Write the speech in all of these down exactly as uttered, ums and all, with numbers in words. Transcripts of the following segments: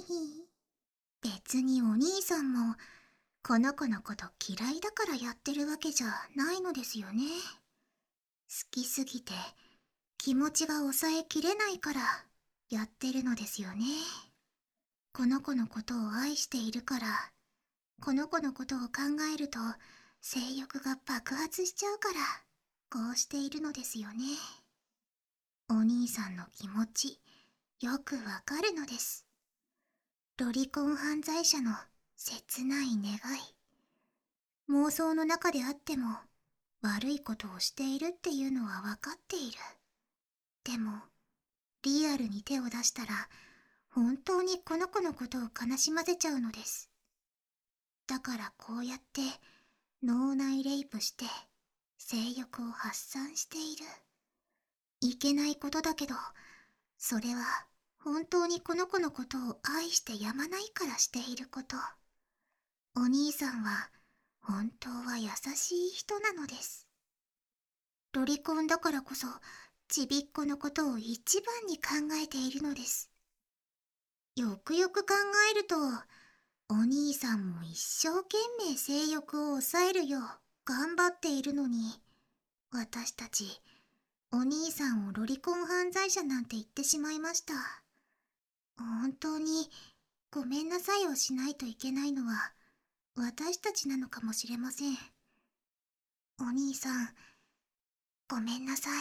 別にお兄さんもこの子のこと嫌いだからやってるわけじゃないのですよね。好きすぎて気持ちが抑えきれないからやってるのですよね。この子のことを愛しているから、この子のことを考えると性欲が爆発しちゃうからこうしているのですよね。お兄さんの気持ちよくわかるのです。ロリコン犯罪者の切ない願い。妄想の中であっても悪いことをしているっていうのはわかっている。でもリアルに手を出したら本当にこの子のことを悲しませちゃうのです。だからこうやって脳内レイプして性欲を発散している。いけないことだけど、それは本当にこの子のことを愛してやまないからしていること。お兄さんは本当は優しい人なのです。ロリコンだからこそちびっこのことを一番に考えているのです。よくよく考えると、お兄さんも一生懸命性欲を抑えるよう頑張っているのに、私たちお兄さんをロリコン犯罪者なんて言ってしまいました。本当にごめんなさいをしないといけないのは私たちなのかもしれません。お兄さん、ごめんなさい。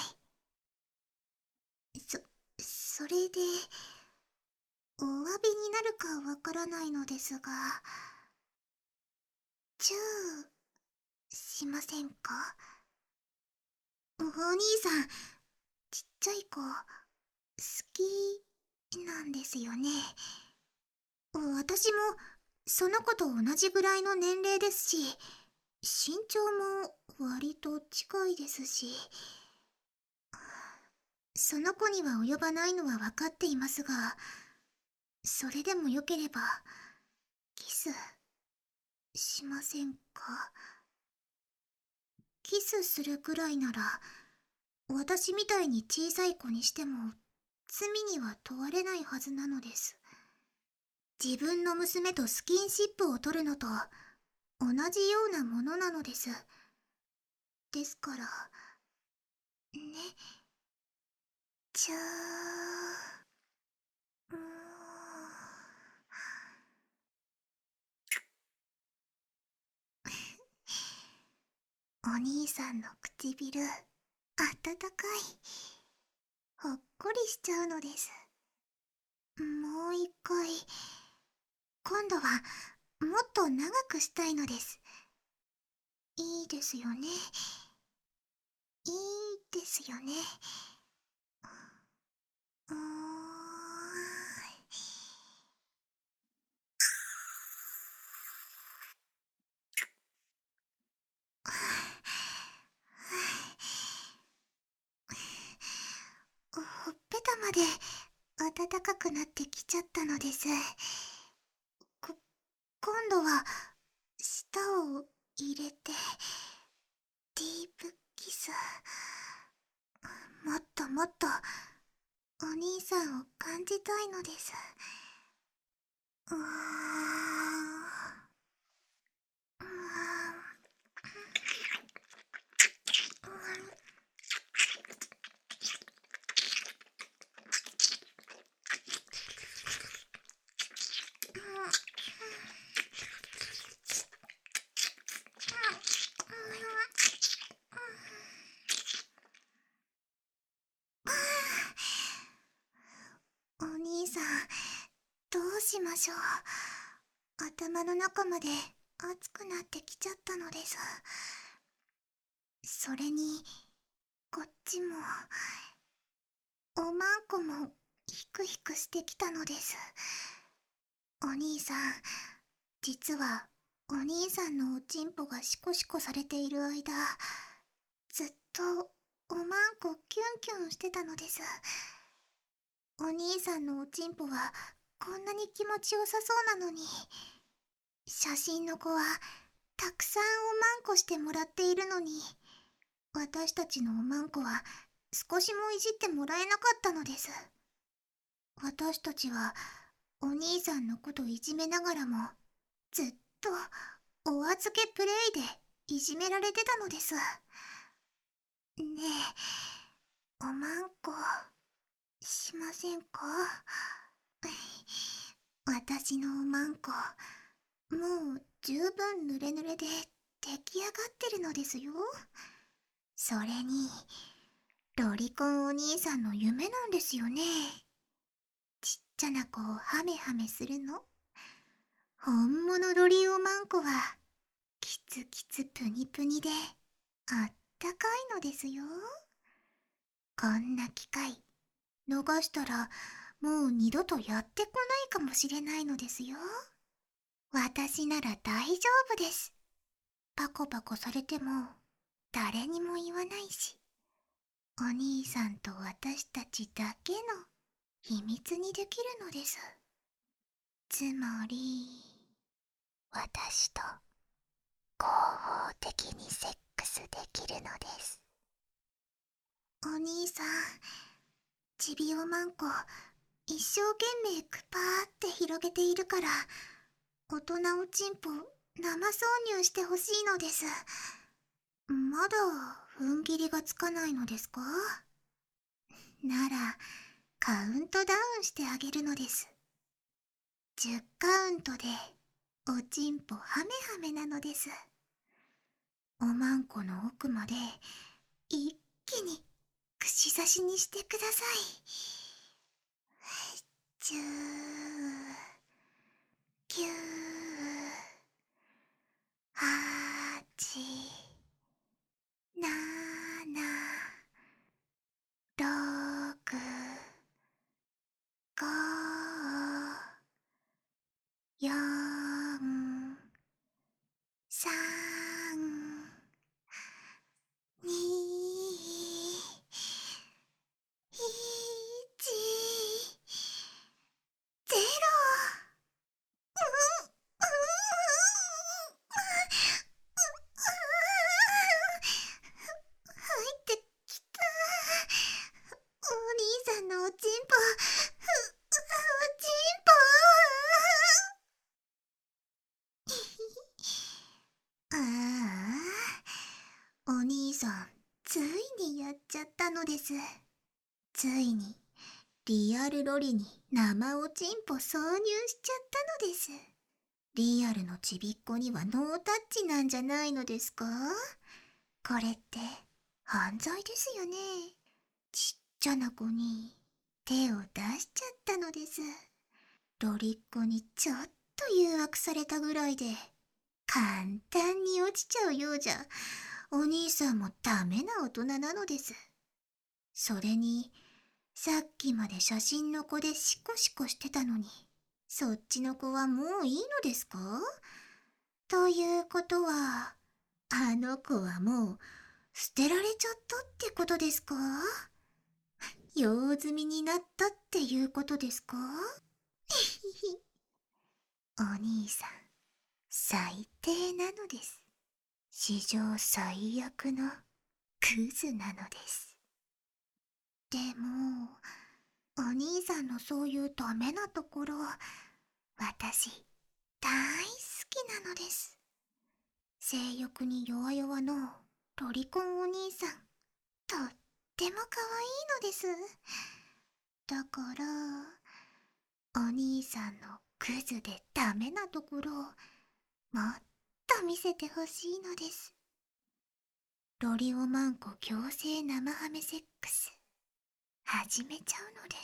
そ、それで、お詫びになるかわからないのですが、チューしませんか？お兄さん、ちっちゃい子、好きなんですよね。私もその子と同じぐらいの年齢ですし、身長も割と近いですし、その子には及ばないのは分かっていますが、それでもよければキスしませんか？キスするくらいなら私みたいに小さい子にしても罪には問われないはずなのです。自分の娘とスキンシップを取るのと同じようなものなのです。ですからね、ちゃー。うーんお兄さんの唇あったかい。ほっこりしちゃうのです。もう一回今度はもっと長くしたいのです。いいですよね。いいですよね。うーん。ほっぺたまで暖かくなってきちゃったのです。こ、今度は舌を入れてディープキス。もっともっとお兄さんを感じたいのです。うーん。うーん。お兄さん、どうしましょう。頭の中まで熱くなってきちゃったのです。それにこっちもおまんこもヒクヒクしてきたのです。お兄さん、実はお兄さんのおちんぽがシコシコされている間、ずっとおまんこキュンキュンしてたのです。お兄さんのおちんぽはこんなに気持ちよさそうなのに、写真の子はたくさんおまんこしてもらっているのに、私たちのおまんこは少しもいじってもらえなかったのです。私たちはお兄さんのこといじめながらも、ずっとお預けプレイでいじめられてたのです。ねえ、おまんこしませんか？私のおまんこ、もう十分濡れ濡れで出来上がってるのですよ。それに、ロリコンお兄さんの夢なんですよね。ちっちゃな子をハメハメするの。本物ロリオマンコは、キツキツプニプニで、あったかいのですよ。こんな機会、逃したら、もう二度とやってこないかもしれないのですよ。私なら大丈夫です。パコパコされても、誰にも言わないし、お兄さんと私たちだけの秘密にできるのです。つまり、私と合法的にセックスできるのです。お兄さん、ちびおまんこ、一生懸命クパーって広げているから、大人おちんぽ生挿入してほしいのです。まだ踏ん切りがつかないのですか？なら、カウントダウンしてあげるのです。じゅっカウントで、おちんぽハメハメなのです。おまんこの奥まで、一気に串刺しにしてください。じゅう、きゅう、はち、なな、ろく、ご、よん、さん、に、いち、ゼロ。入ってきた。お兄さんのおちんぽ、おちんぽ。ああ、お兄さん、ついにやっちゃったのです。ついに、リアルロリに生おちんぽ挿入しちゃったのです。リアルのちびっこにはノータッチなんじゃないのですか？これって犯罪ですよね。ちっちゃな子に手を出しちゃったのです。ロリっ子にちょっと誘惑されたぐらいで簡単に落ちちゃうようじゃお兄さんもダメな大人なのです。それにさっきまで写真の子でシコシコしてたのにそっちの子はもういいのですか？ということはあの子はもう捨てられちゃったってことですか？用済みになったっていうことですか？お兄さん、最低なのです。史上最悪のクズなのです。でも、お兄さんのそういうダメなところ、私、大好きなのです。性欲に弱々のロリコンお兄さん、とっても可愛いのです。だから、お兄さんのクズでダメなところをもっと見せてほしいのです。ロリオマンコ強制生ハメセックス、始めちゃうのです。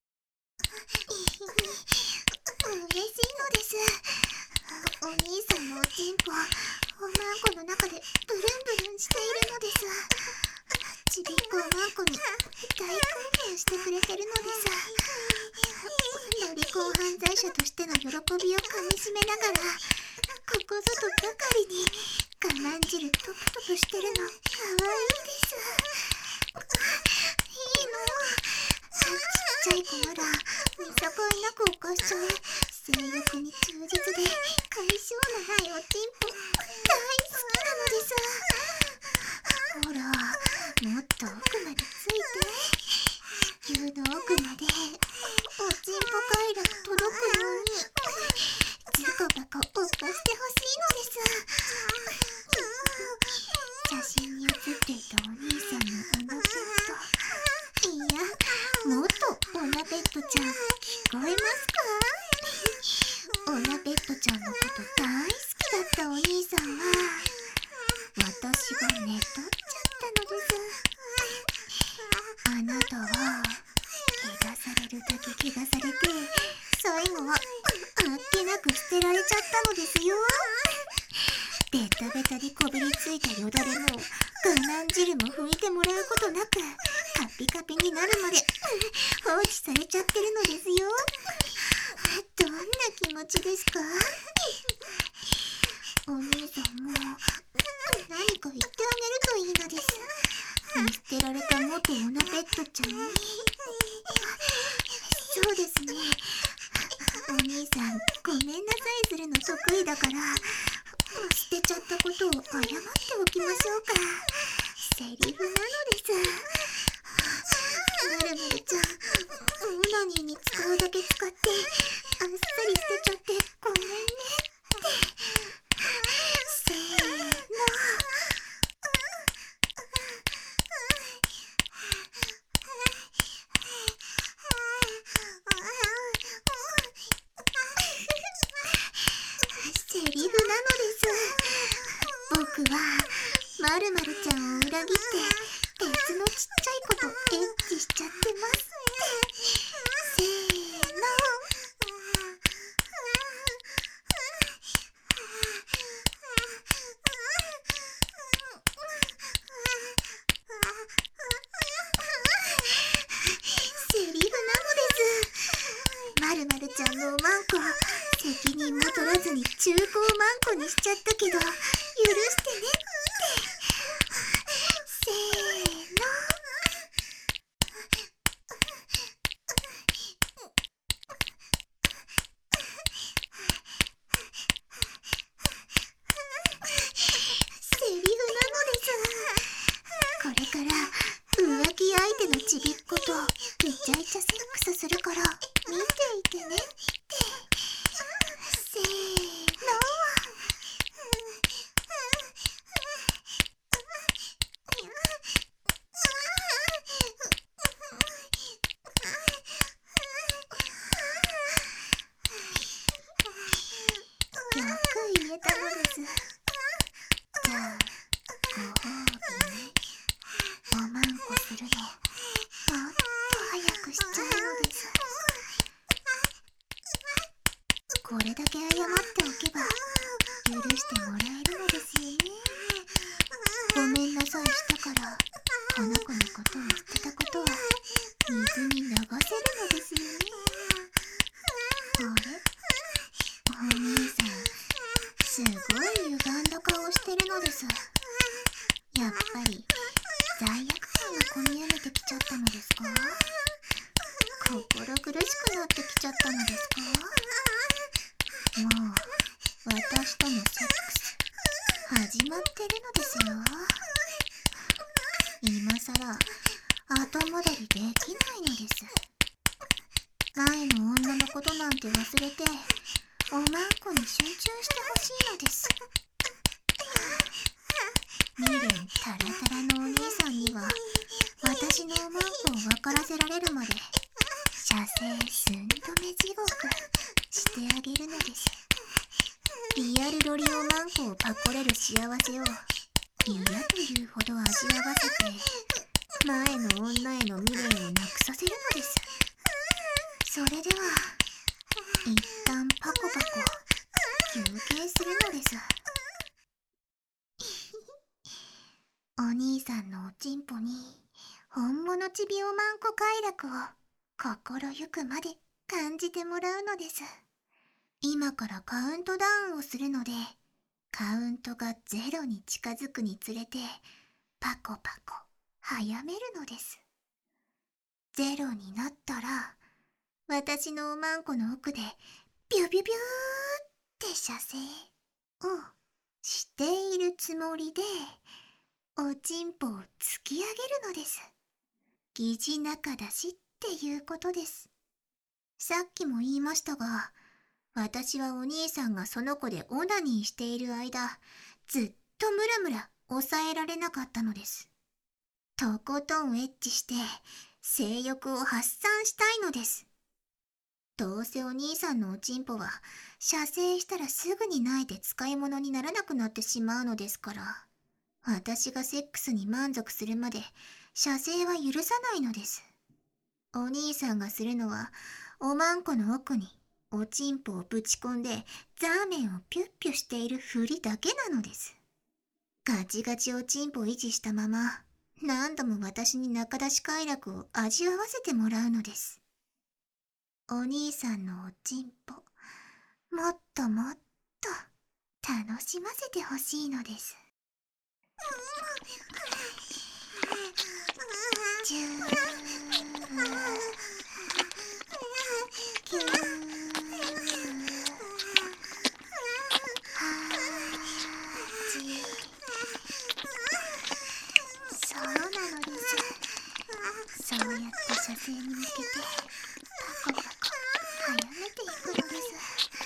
嬉しいのです。お兄さんのおちんぽ、おまんこの中でブルンブルンしているのです。ちびっこおまんこに大歓迎してくれてるのです。ロリコン犯罪者としての喜びをかみしめながら、ここぞとばかりに我慢汁トプトプしてるのかわいいです。いいの。ちっちゃい子なら見境なく犯しちゃう性欲に忠実で解消のないおちんぽ大好きなのです。ほら、もっと奥までついて、子宮の奥までおちんぽ快楽届くちゃんのこと大好きだったお兄さんは、私が寝取っちゃったのです。あなたは怪我されるだけ怪我されて、最後はあっけなく捨てられちゃったのですよ。ベタベタにこびりついたよだれも我慢汁も拭いてもらうことなく、カピカピになるまで放置されちゃってるのですよ。どんな気持ちですか？お兄さんも何か言ってあげるといいのです。見捨てられた元オナペットちゃんに。そうですね、お兄さんごめんなさいするの得意だから、捨てちゃったことを謝っておきましょうか。セリフなのです。まるまるちゃん、オナニーに使うだけ使ってあっさり捨てちゃってごめんねって。せーの。セリフなのです。僕はまるまるちゃんを裏切って別のちっちゃい子とエッチしちゃってますって。せーの。セリフなのです。まるまるちゃんのおまんこ、責任も取らずに中古をまんこにしちゃったけど許してねって。せーの。セリフなのです。これから浮気相手のちびっことイチャイチャセックスするから見ていてねって。せーの。よく言えたのです。じゃあご褒美におまんこするのもっと早くしちゃうのです。これだけ謝っておけば許してもらえるのですよね。ごめんなさいしたからこの子のことを捨てたことは水に流せるのですよね。あれ、お兄さんすごい歪んだ顔してるのです。やっぱり罪悪感がこみ上げてきちゃったのですか？心苦しくなってきちゃったのですか？もう私とのセックス始まってるのですよ。今さら後戻りできないのです。前の女のことなんて忘れておまんこに集中してほしいのです。未練タラタラのお兄さんには私のおまんこを分からせられるまで射精寸止め地獄してあげるのです。リアルロリオマンコをパコれる幸せを嫌というほど味わわせて前の女への未練をなくさせるのです。それでは一旦パコパコ休憩するのです。お兄さんのおちんぽに本物ちびおまんこ快楽を心ゆくまで感じてもらうのです。今からカウントダウンをするので、カウントがゼロに近づくにつれてパコパコ早めるのです。ゼロになったら私のおまんこの奥でビュビュビューって射精をしているつもりでおちんぽを突き上げるのです。疑似仲だしっていうことです。さっきも言いましたが、私はお兄さんがその子でオナニーしている間、ずっとムラムラ抑えられなかったのです。とことんエッチして性欲を発散したいのです。 どうせお兄さんのおちんぽは射精したらすぐに泣いて使い物にならなくなってしまうのですから、私がセックスに満足するまで射精は許さないのです。お兄さんがするのはおまんこの奥におちんぽをぶち込んでザーメンをピュッピュしているふりだけなのです。ガチガチおちんぽを維持したまま何度も私に仲出し快楽を味わわせてもらうのです。お兄さんのおちんぽ、もっともっと楽しませてほしいのです。じゅーきゅーはちそうなのです。そうやって射精に向けてパコパコ早めていくのです。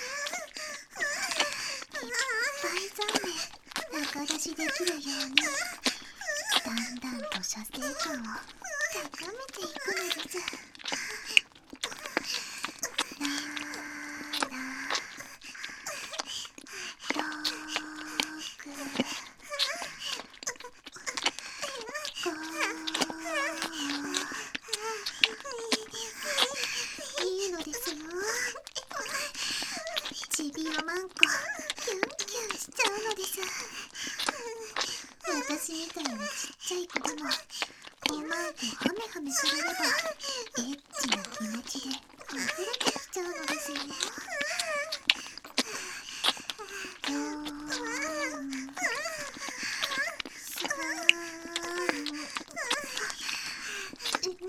いっぱいザーメン中出しできるようにだんだんと射精感を高めていくのです。ラーラーロークゴーいいのですよ。ちびおまんこキュンキュンしちゃうのです。私みたいなちっちゃい子でもおまんこハメハメされればエッチな気持ちで溢れてきちゃうのですよ。よーんさーん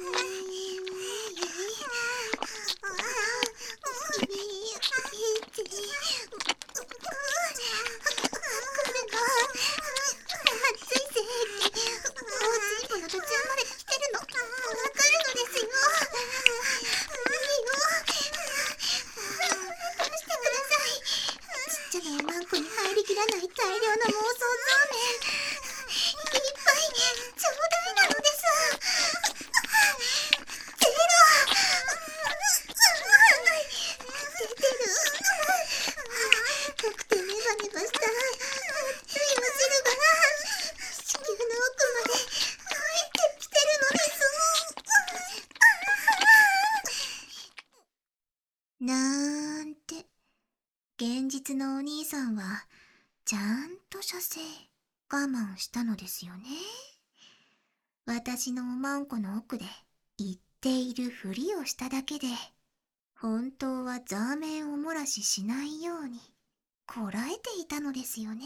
なんて、現実のお兄さんはちゃんと射精我慢したのですよね。私のおまんこの奥で言っているふりをしただけで、本当はザーメンを漏らししないようにこらえていたのですよね。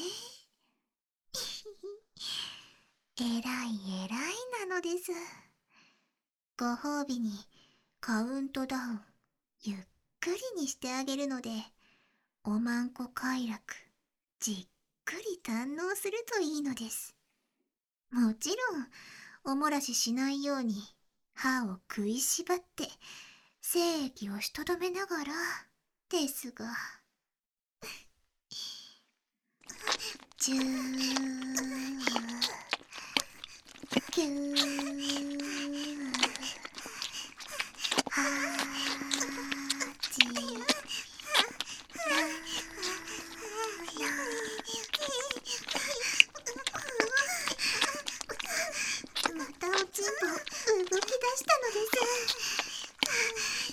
えらいえらいなのです。ご褒美にカウントダウンゆっくりにしてあげるので、おまんこ快楽じっくり堪能するといいのです。もちろんお漏らししないように歯を食いしばって精液をしとどめながらですが、じゅーきゅーはちまたおちんぽ動き出したのです。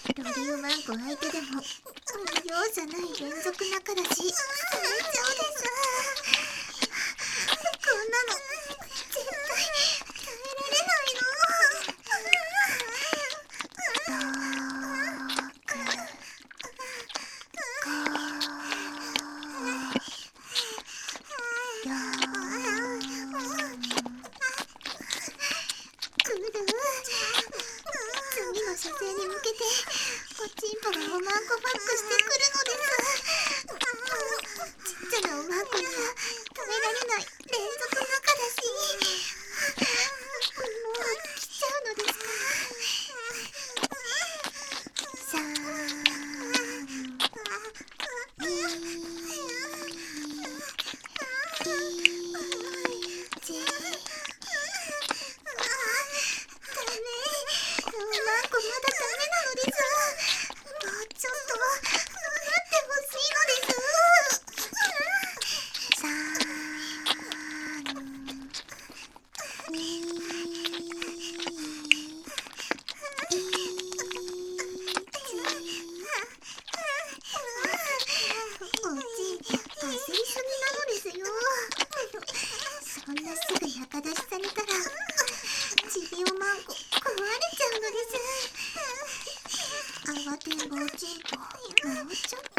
ロリオマンコ相手でも容赦ない連続仲出し最長です。こんなの絶対耐えられないの。ろくごよんくる次の射精に向けておちんぽがおまんこバックしてくるのです。ちっちゃなおまんこには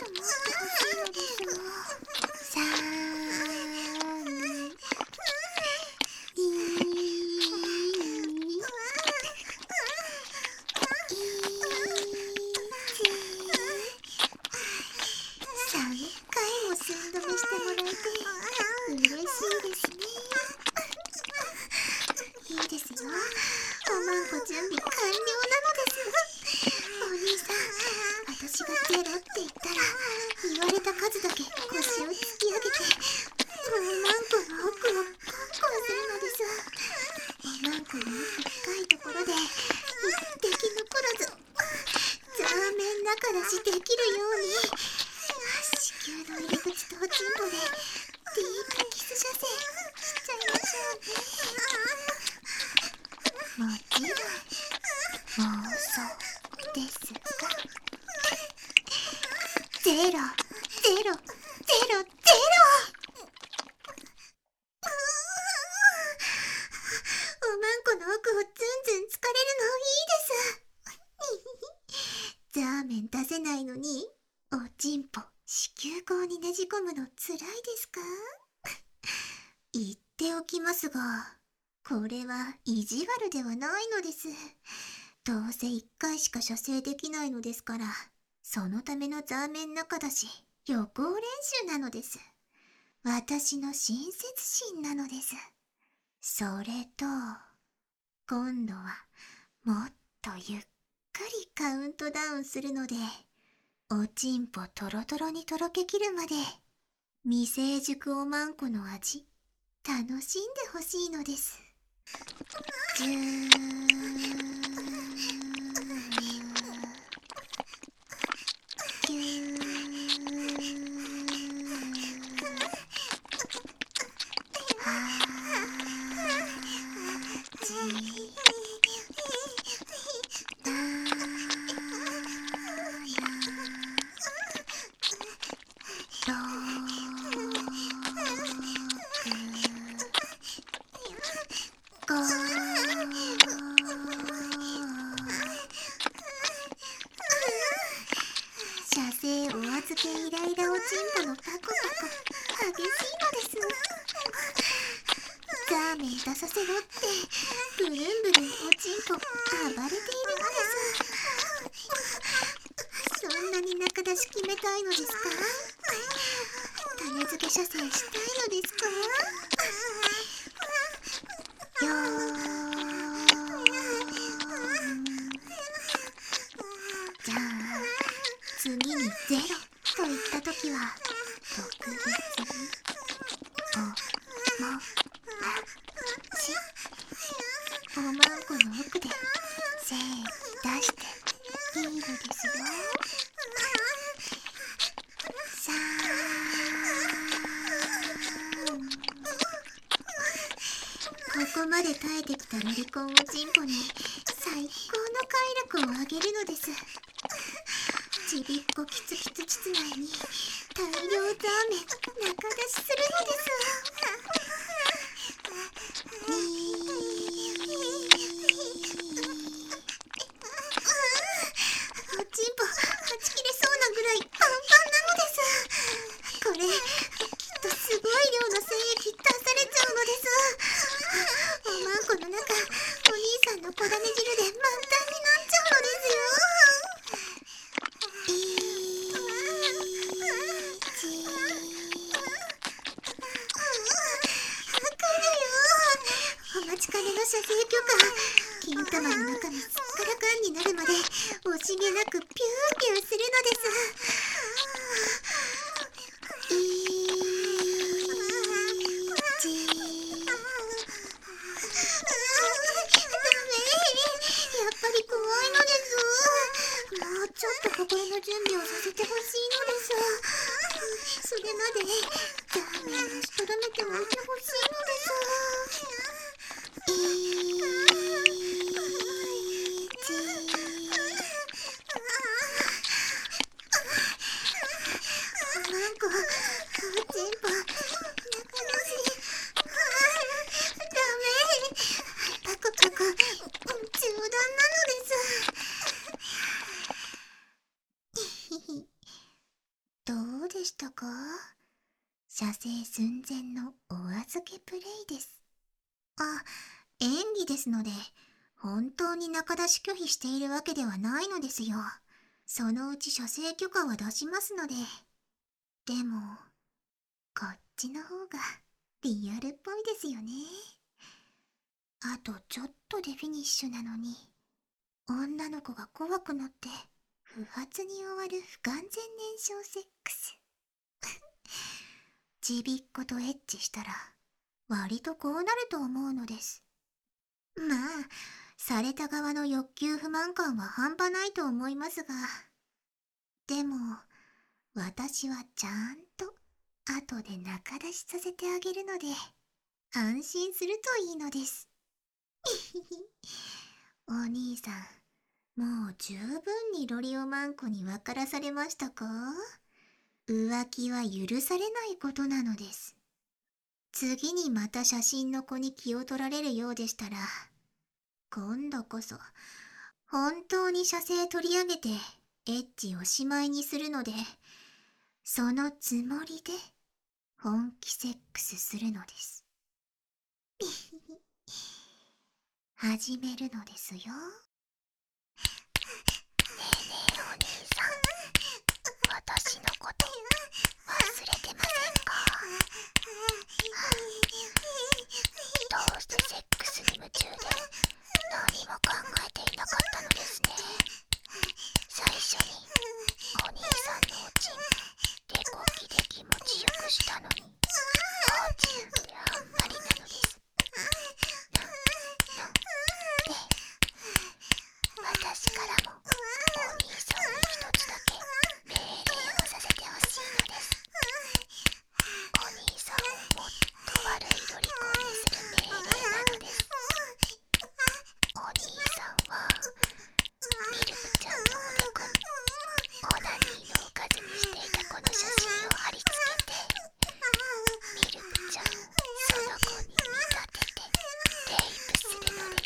ほしいのです。さーん、いー、さんかいも寸止めしてもらえて嬉しいですね。いいですよ。おまんこ準備完了なのです。お兄さん、私がゼロって言ったら言われた数だけ腰を突き上げておまんこの奥をコンコンするのです。おまんこの奥深いところで一滴残らずザーメン中出しできるように子宮の入り口とおちんぽでディープキス射精しちゃいましょうね。もちろん妄想ですが、ゼロゼロゼロゼロ。おまんこの奥をズンズン疲れるのいいです。ザーメン出せないのにおちんぽ子宮口にねじ込むのつらいですか？言っておきますが、これは意地悪ではないのです。どうせいっかいしか射精できないのですから、そのためのザーメン中だし予行練習なのです。私の親切心なのです。それと今度はもっとゆっくりカウントダウンするので、おちんぽトロトロにとろけきるまで未成熟おまんこの味楽しんでほしいのです。じゅーぎゅーはーじだ射精お預けイライラおちんぽのパコパコ激しいのです。ザーメン出させろってブルンブルンおちんぽ暴れているのです。そんなに中出し決めたいのですか？種付け射精したいのですか？よーじゃあ次にゼロと言ったときは特別におもらしおまんこの奥で精液出していいのですよ。さーん、ここまで耐えてきたロリコンおちんぽに最高の快楽をあげるのです。ちびっこキツキツ膣内に大量ザーメン中出しするのです。にーおちんぽはち切れそうなぐらいパンパンなのです。これきっとすごい量の精液出されちゃうのです。おまんこの中お兄さんの小種汁で満タンになっちゃうのですよ。いちどうでしたか？射精寸前のお預けプレイです。あ、演技ですので、本当に仲出し拒否しているわけではないのですよ。そのうち射精許可は出しますので。でも、こっちの方がリアルっぽいですよね。あとちょっとでフィニッシュなのに、女の子が怖くなって不発に終わる不完全燃焼セックス。ちびっことエッチしたら割とこうなると思うのです。まあ、された側の欲求不満感は半端ないと思いますが、でも私はちゃんと後で仲出しさせてあげるので安心するといいのです。お兄さん、もう十分にロリオマンコに分からされましたか？浮気は許されないことなのです。次にまた写真の子に気を取られるようでしたら、今度こそ本当に射精取り上げてエッチおしまいにするので、そのつもりで本気セックスするのです。始めるのですよ。ねえねえお兄さん、私のこと忘れてませんか？どうしてセックスに夢中で何も考えていなかったのですね。最初にお兄さんのおちんデコキで気持ちよくしたのに、放置なんてあんまりなのです。な、な、で、私からもお兄さんに一つだけ命令をさせてほしいのです。お兄さんをもっと悪いロリコンにする命令なのです。お兄さんはミルクちゃんのおでこにオナニーのおかずにしていたこの写真を貼り付けて、ミルクちゃんをその子に見立ててレイプするのです。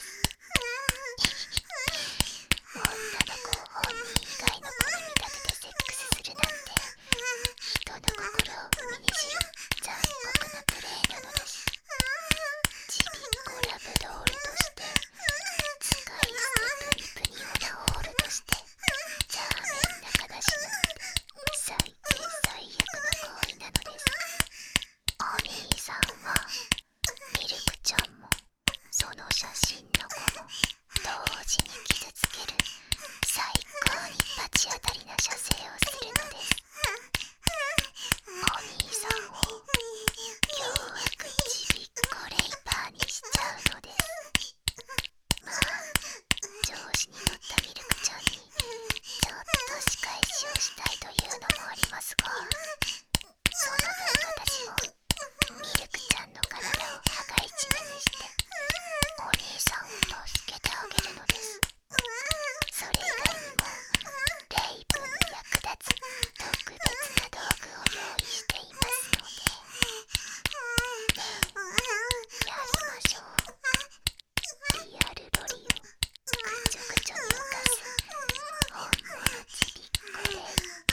女の子を本人以外の子に見立ててセックスするなんて、人の心を踏みにじる残酷なプレイなのです。ちびっこラブドールとして、使い捨てプニプニオナホールとして、ザーメン仲出しなんて最低最悪の行為なのです。お兄さんはミルクちゃんもその写真の子も同時に傷つける最高に罰当たりな射精をするのです。お兄さんを凶悪ちびっこレイパーにしちゃうのです。まあ、調子に乗ったミルクちゃんにちょっと仕返しをしたいというのもありますが、その分私もミルクちゃんの体を羽交い締めにしてお兄さんを助けてあげるのです。それ以外にもレイプに役立つ特別な道具を用意していますので、ねえ、やりましょう。リアルロリをぐちょぐちょに浮かす本物ちびっこレイプ、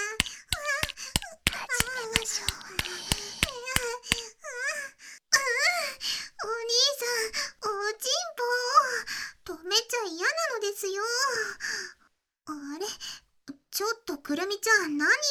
始めましょうね。お兄さん、おちんぽ止めちゃ嫌なのですよ。あれ、ちょっとくるみちゃん、何を。い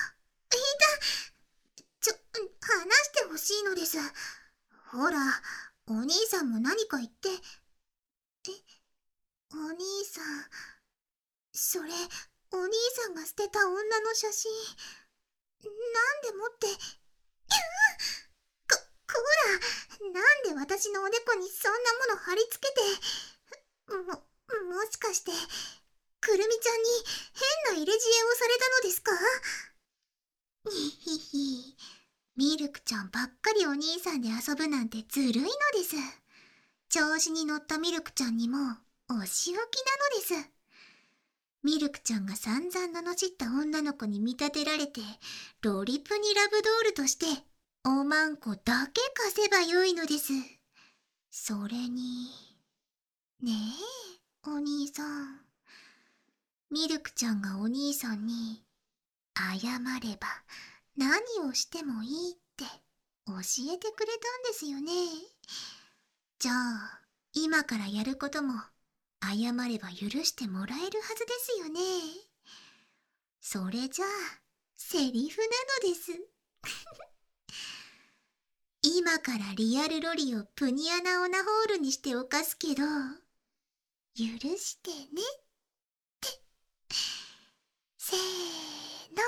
た、ちょ、話してほしいのです。ほら、お兄さんも何か言って。え、お兄さん、それお兄さんが捨てた女の写真、なんで持って。こ、こら、なんで私のおでこにそんなもの貼り付けて。も、もしかしてくるみちゃんに変な入れ知恵をされたのですか？にひひ、ミルクちゃんばっかりお兄さんで遊ぶなんてずるいのです。調子に乗ったミルクちゃんにもお仕置きなのです。ミルクちゃんが散々罵った女の子に見立てられて、ロリプニラブドールとしておまんこだけ貸せばよいのです。それに、ねえ、お兄さん。ミルクちゃんがお兄さんに謝れば何をしてもいいって教えてくれたんですよね。じゃあ、今からやることも謝れば許してもらえるはずですよね。それじゃあ、セリフなのです。今からリアルロリをプニアナオナホールにしておかすけど、許してねって。せーの。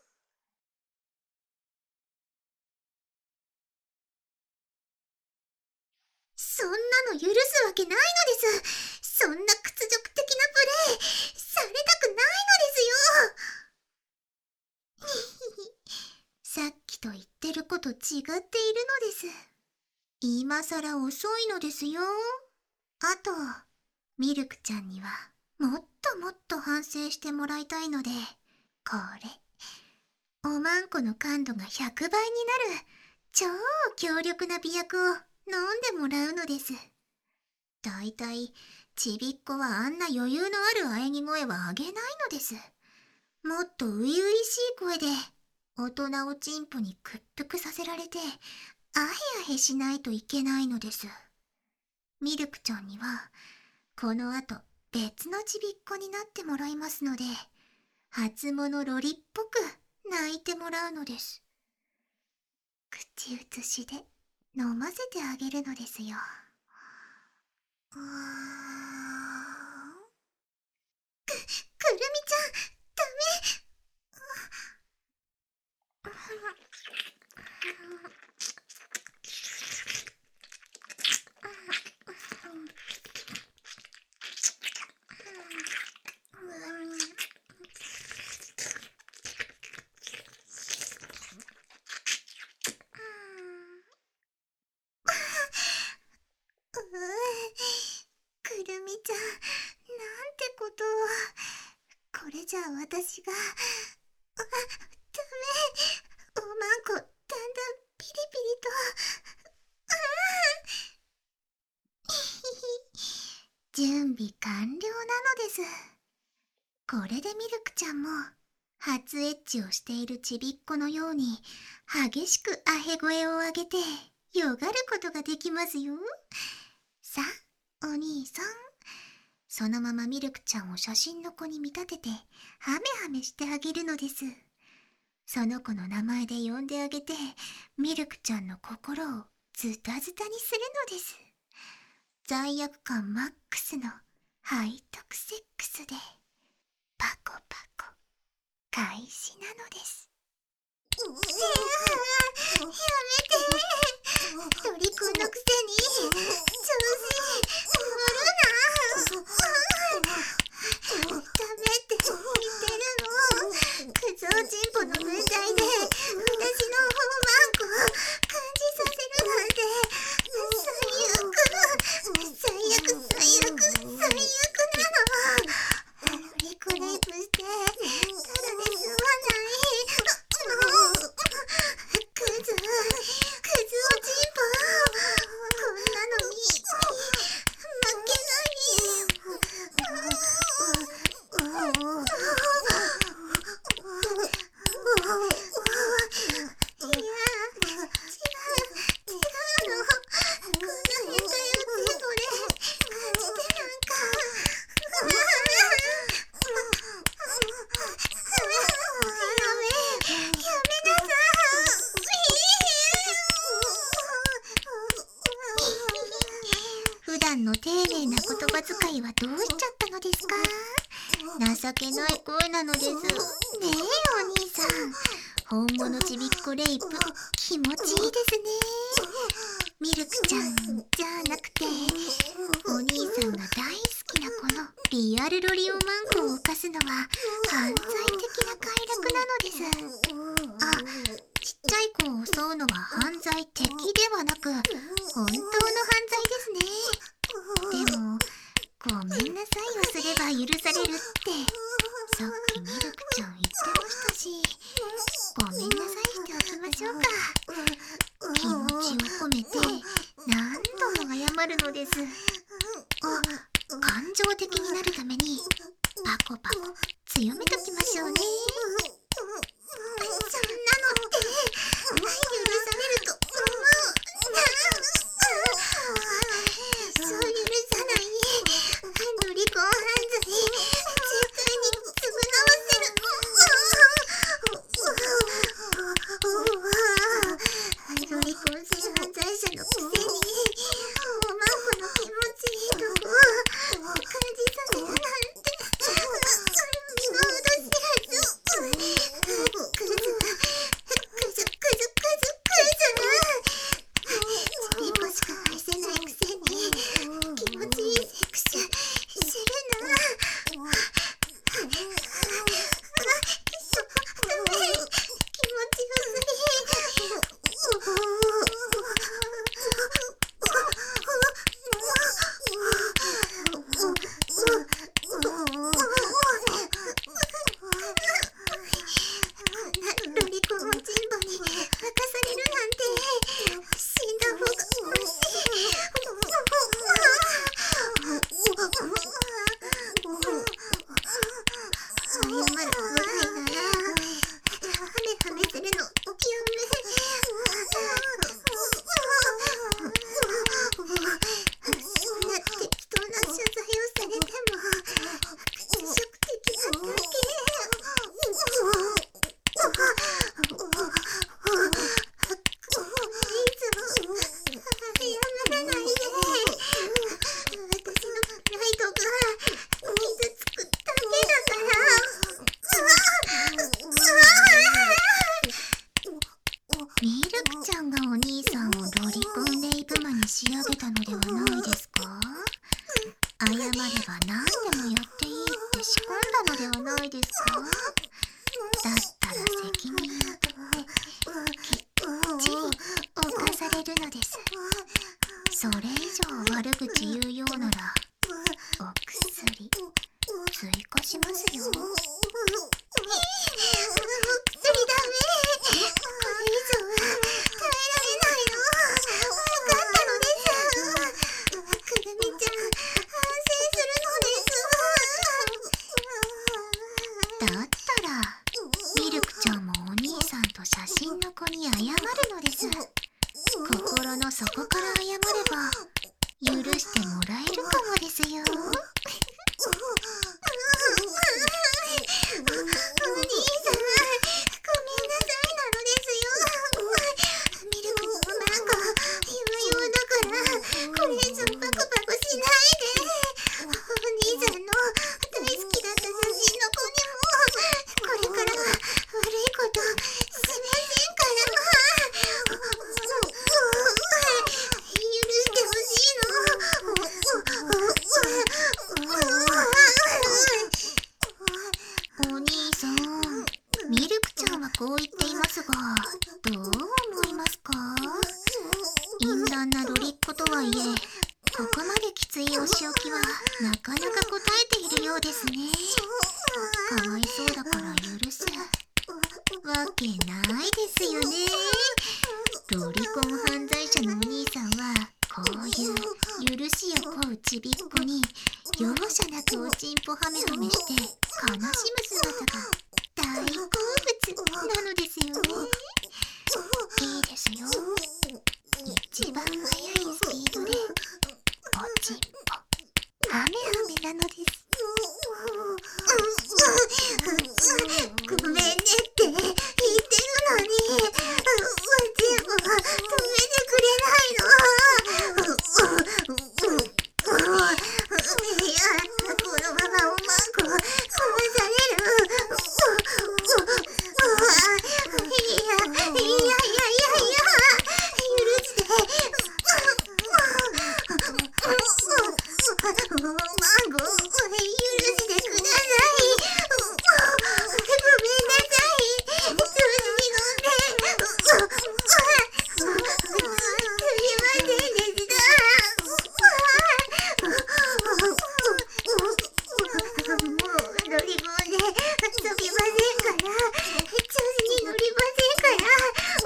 そんなの許すわけないのです。そんな屈辱的なプレイされたくないのですよ。さっきと言ってること違っているのです。今さら遅いのですよ。あと、ミルクちゃんにはもっともっと反省してもらいたいので、これ、おまんこの感度がひゃくばいになる超強力な美薬を飲んでもらうのです。だいたいちびっこはあんな余裕のある喘ぎ声はあげないのです。もっと初々しい声で大人をチンポに屈服させられてアヘアヘしないといけないのです。ミルクちゃんにはこの後別のちびっこになってもらいますので、初物ロリっぽく泣いてもらうのです。口移しで飲ませてあげるのですよ。うーん。く、くるみちゃん、ダメ。くるみちゃん、なんてことを。これじゃあ私が、あ、ダメ。おまんこ、だんだんピリピリと。ああ準備完了なのです。これでミルクちゃんも、初エッチをしているちびっこのように、激しくアヘ声を上げて、よがることができますよ。さあ、お兄さん。そのままミルクちゃんを写真の子に見立てて、ハメハメしてあげるのです。その子の名前で呼んであげて、ミルクちゃんの心をズタズタにするのです。罪悪感マックスの背徳セックスで、パコパコ、開始なのです。やめて。鳥くんのくせに調子乗るな。ダメって言ってるの。クゾおちんぽの分際で私の方マンコを感じさせるなんて最悪最悪最悪最悪なの。リコレイプしてただで済まない。クズクズおちんぽ、こんなのに負けない。いや、違う、違うの。こんな変態おちんぽで勝ちてなんか。やめ、やめなさい。普段の丁寧な言葉遣いはどうしちゃったのですか？情けない声なのです。ねえ、お兄さん。本物ちびっこレイプ、気持ちいいですね。ミルクちゃんじゃなくて、お兄さんが大好きなこのリアルロリオマンコを犯すのは犯罪的な快楽なのです。あ、ちっちゃい子を襲うのは犯罪的ではなく、本当の犯罪ですね。でも、ごめんなさいをすれば許されるって、さっきミルクちゃん言ってましたし、ごめんなさいしておきましょうか。気持ちを込めて何度も謝るのです。あ、感情的になるためにパコパコ強めときましょうね。 が、どう思いますか？淫乱なロリっ子とはいえ、ここまできついお仕置きはなかなか答えているようですね。かわいそうだから許すわけないですよね。ロリコン犯罪者のお兄さんはこういう許しを請うちびっこに容赦なくおちんぽハメハメして悲しむ姿が大好物なのですよね。いいですよ。一番速いスピードでおちんぽハメハメなのです。ごめんねって言ってるのに、おちんぽが止めてくれないの。いや、このままおまんこ壊される。いや、いやいやいやいや、許して。おまんこ、許してください。ごめんなさい。調子に乗って。すみませんでした。もう乗り込んで遊びませんから。調子に乗りませんから。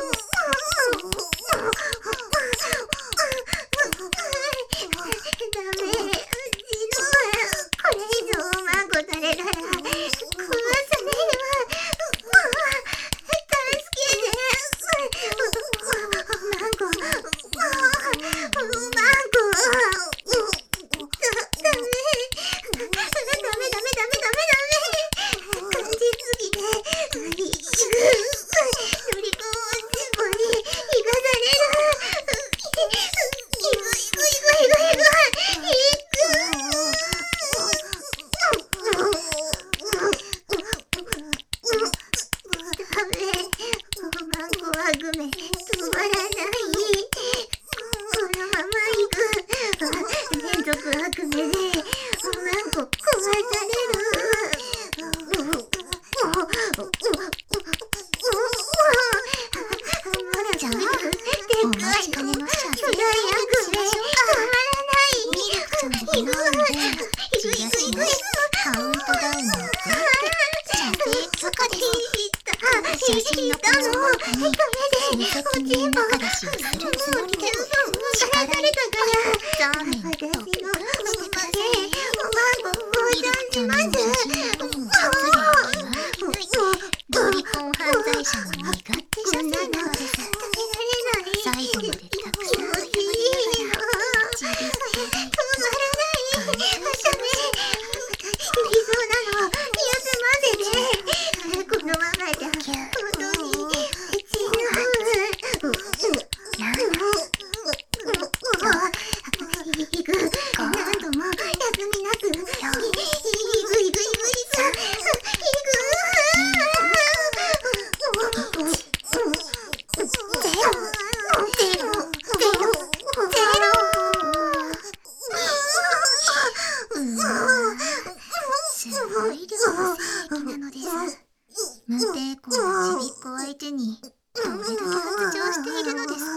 ダメ。うちのこれ以上おまんこされたら壊されるわ。助けて。おまんこ、おまんこ。ダメ。ダメダメダメダメダメ。感じすぎて、いく。ロリコンおちんぽに生かされる。いくいくいくいくいくいく。ダメ。おまんこはグメ止まらない。このままいく。連続悪夢でおまんこ壊される。じゃあ、お待ちかねの射精を止まらない。ミルクちゃんの部屋でチラシのカウントダウンの射精許可です。写真のこの中に親戚に仲出しをするつもりで力いっぱいザーメンとしてください。ミルクちゃんの写真の子にも写り気はロリコン犯罪者の身勝手射精なのです。最後までたくさんやりながらちびっこで止まらない。ダメ。理想なの。休ませて。このままじゃ本当に死ぬ。やだ。いく。何度も休みなく。いくいくいくいくいく。すごい量の精液なのです。無抵抗なちびっこ相手にどれだけ発情しているのですか？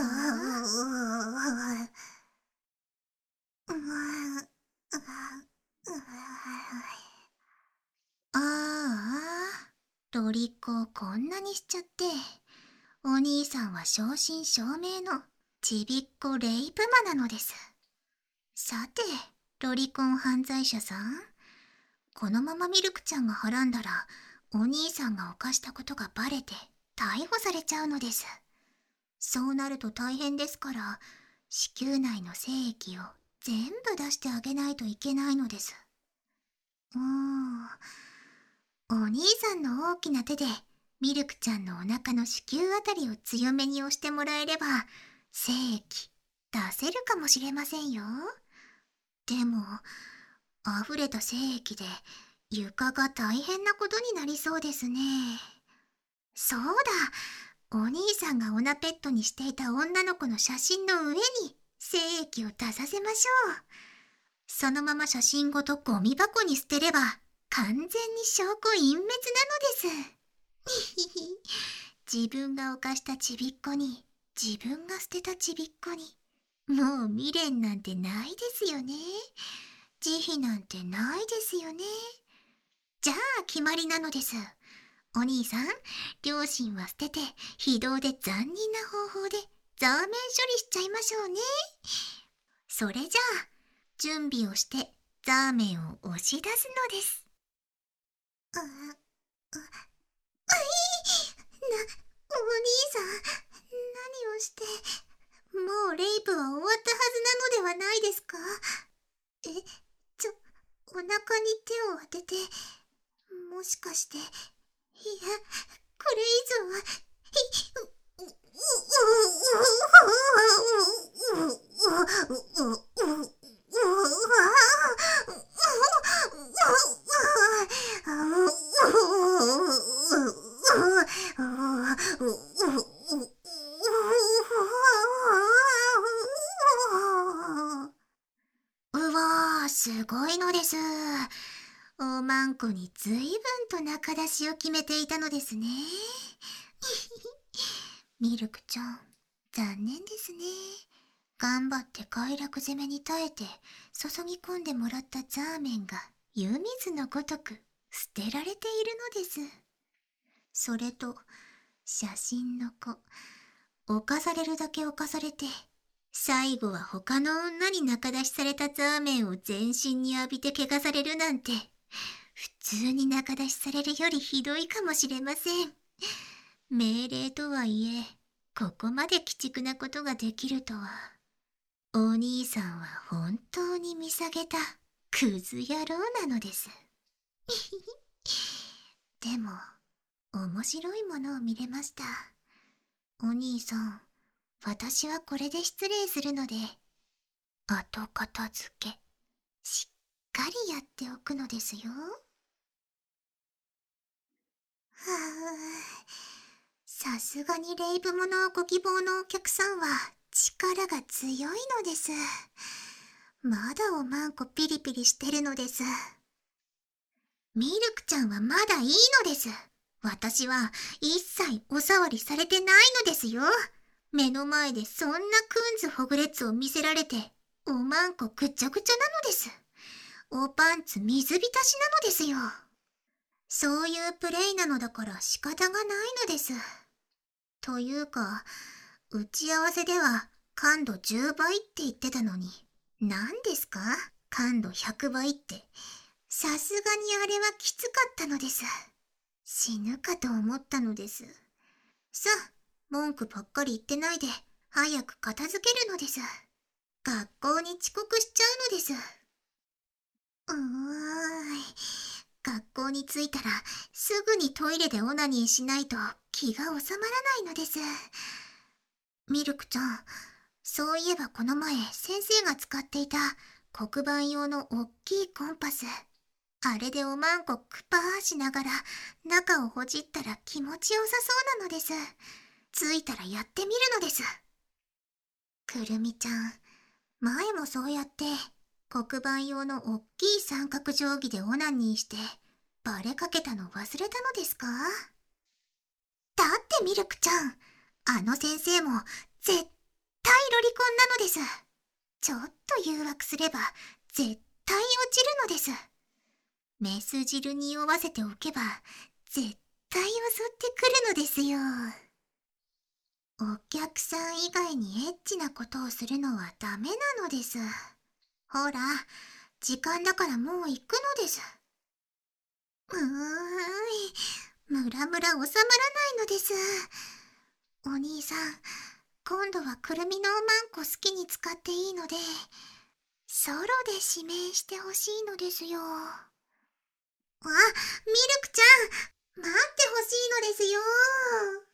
ああ、ロリっ子をこんなにしちゃって、お兄さんは正真正銘のちびっこレイプ魔なのです。さて、ロリコン犯罪者さん、このままミルクちゃんがはらんだら、お兄さんが犯したことがバレて逮捕されちゃうのです。そうなると大変ですから、子宮内の精液を全部出してあげないといけないのです。うーん、お兄さんの大きな手でミルクちゃんのお腹の子宮あたりを強めに押してもらえれば精液出せるかもしれませんよ。でも溢れた精液で床が大変なことになりそうですね。そうだ、お兄さんがオナペットにしていた女の子の写真の上に精液を出させましょう。そのまま写真ごとゴミ箱に捨てれば完全に証拠隠滅なのです。 自分が犯したちびっこに、自分が捨てたちびっこに、もう未練なんてないですよね。慈悲なんてないですよね。じゃあ決まりなのです。お兄さん、両親は捨てて、非道で残忍な方法でザーメン処理しちゃいましょうね。それじゃあ、準備をしてザーメンを押し出すのです。あ、あ、あいな、お兄さん、何をして、もうレイプは終わったはずなのではないですか？え、ちょ、お腹に手を当てて、もしかして、いや、これ以上は、ひ、う、う、う、う、う、う、う、う、う、うわー、すごいのです。おまんこにずいぶんと仲出しを決めていたのですね。ミルクちゃん、残念ですね。頑張って快楽攻めに耐えて注ぎ込んでもらったザーメンが湯水のごとく捨てられているのです。それと写真の子、犯されるだけ犯されて、最後は他の女に仲出しされたザーメンを全身に浴びて怪我されるなんて、普通に仲出しされるよりひどいかもしれません。命令とはいえ、ここまで鬼畜なことができるとは。お兄さんは本当に見下げたクズ野郎なのです。でも、面白いものを見れました。お兄さん、私はこれで失礼するので、後片付け、しっかりやっておくのですよ。はぁ、さすがにレイブものをご希望のお客さんは力が強いのです。まだおまんこピリピリしてるのです。ミルクちゃんはまだいいのです。私は一切お触りされてないのですよ。目の前でそんなクンズほぐれつを見せられて、おまんこぐちゃぐちゃなのです。おパンツ水浸しなのですよ。そういうプレイなのだから仕方がないのです。というか、打ち合わせでは感度じゅうばいって言ってたのに、何ですか？感度ひゃくばいって。さすがにあれはきつかったのです。死ぬかと思ったのです。さあ、文句ばっかり言ってないで、早く片付けるのです。学校に遅刻しちゃうのです。うーん。学校に着いたら、すぐにトイレでオナニーしないと気が収まらないのです。ミルクちゃん、そういえばこの前先生が使っていた黒板用のおっきいコンパス。あれでおまんこくぱーしながら中をほじったら気持ちよさそうなのです。着いたらやってみるのです。くるみちゃん、前もそうやって黒板用のおっきい三角定規でオナニーしてバレかけたの忘れたのですか？だってミルクちゃん、あの先生も絶対ロリコンなのです。ちょっと誘惑すれば絶対落ちるのです。メス汁に酔わせておけば絶対襲ってくるのですよ。お客さん以外にエッチなことをするのはダメなのです。ほら、時間だからもう行くのです。うーん、ムラムラ収まらないのです。お兄さん、今度はくるみのおまんこ好きに使っていいので、ソロで指名してほしいのですよ。あ、ミルクちゃん、待ってほしいのですよ。